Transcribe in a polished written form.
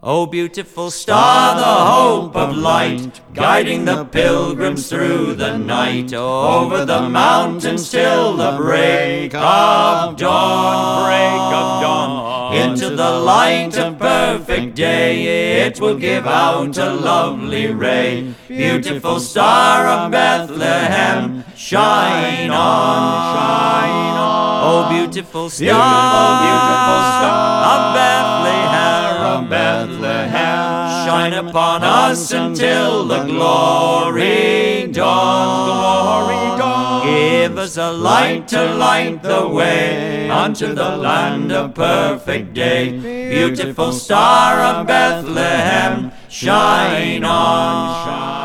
O beautiful star, the hope of light, guiding the pilgrims through the night, over the mountains till the break of dawn, into the light of perfect day, it will give out a lovely ray. Beautiful star of Bethlehem, shine on, shine on. Oh, beautiful star of Bethlehem, shine upon us until the glory dawns. Give us a light to light the way unto the land of perfect day. Beautiful star of Bethlehem, shine on, shine on.